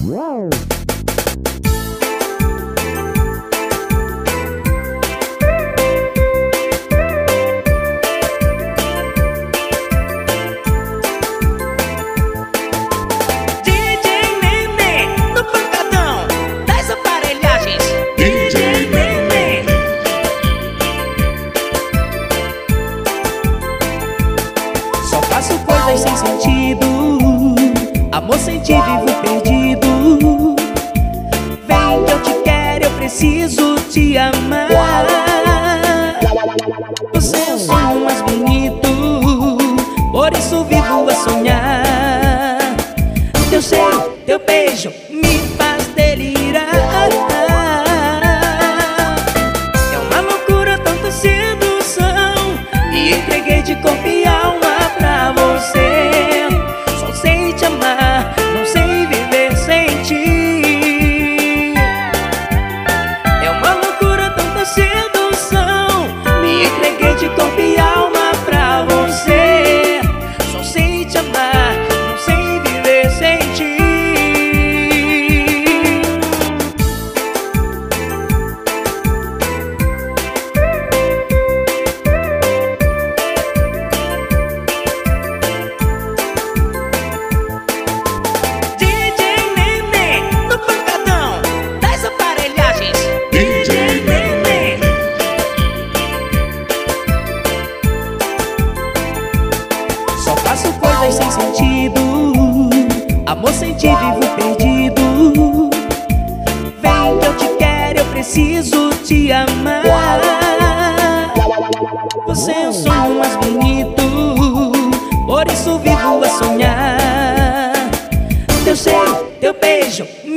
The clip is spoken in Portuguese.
Faço coisas sem sentido, amor sem ti vivo perdido. Vem que eu te quero, eu preciso te amar. Você é o sonho mais bonito, por isso vivo a sonhar. Teu cheiro, teu beijo me faz delirar. É uma loucura, tanta sedução, me entreguei de corpo e alma pra você. Só sei te amar, não sei viver sem ti. É uma loucura, tanta sedução, me entreguei de corpo e alma pra você. Só sei te amar, não sei viver sem ti. Só faço coisas sem sentido, amor sem ti vivo perdido. Vem que eu te quero, eu preciso te amar. Você é o sonho mais bonito, por isso vivo a sonhar. Teu cheiro, teu beijo